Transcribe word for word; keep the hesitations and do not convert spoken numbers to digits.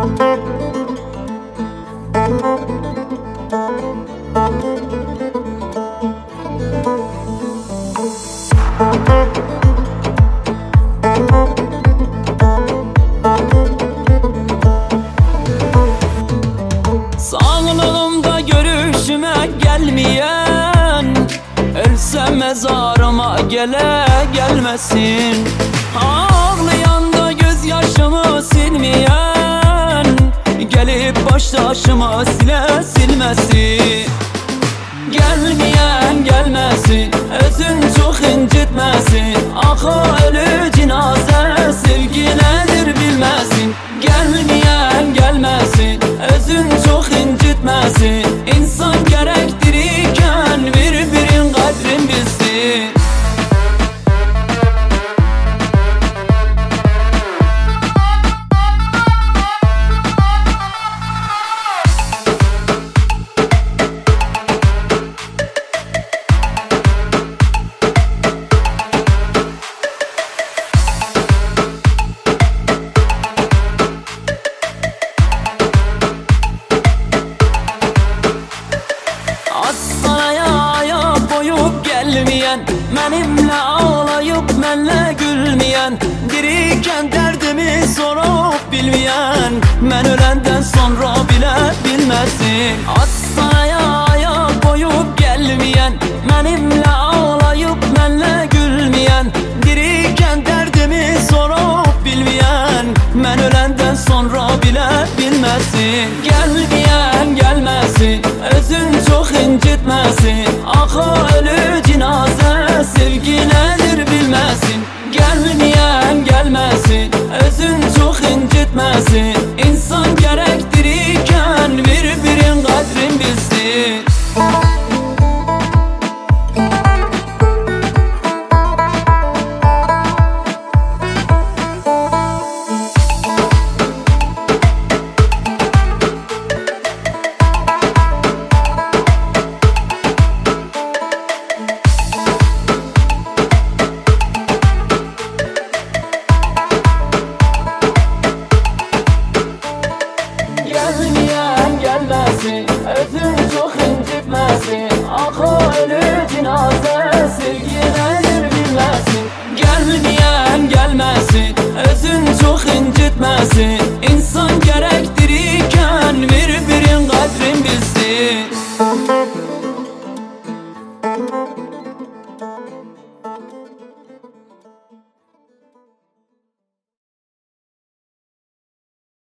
Sağlığımda görüşüme gelmeyen, ölsem mezarıma gele gelmesin. Ağlayan da gözyaşımı silmeyen, gelip baştaşımı sile silmesin. Gelmeyen gelmesin, özün çok incitmesin. Aha ölü cenaze sevgilenir bilmesin. Gelmeyen gelmesin, özün çok incitmesin. İnsan gerektirirken birbirin kadrin bilsin. Gelmeyen, benimle ağlayıp benle gülmeyen, diriyken derdimi sorup bilmeyen, ben ölenden sonra bile bilmesin. Hastaya ayak koyup gelmeyen, benimle ağlayıp benle gülmeyen, diriyken derdimi sorup bilmeyen, ben ölenden sonra bile bilmesin. Gelmeyen gelmesin, özün çok incitmesin. Aha ölü cenaze sevgilenir bilmesin. Gelmeyen gelmesin, özün çok incitmesin. İnsan gerektirirken birbirin kadrin bilsin. Gelmeyen gelmesin, özün çok incitmesin. Aha ölü cenaze sevgilenir bilmesin. Gelmeyen gelmesin, özün çok incitmesin.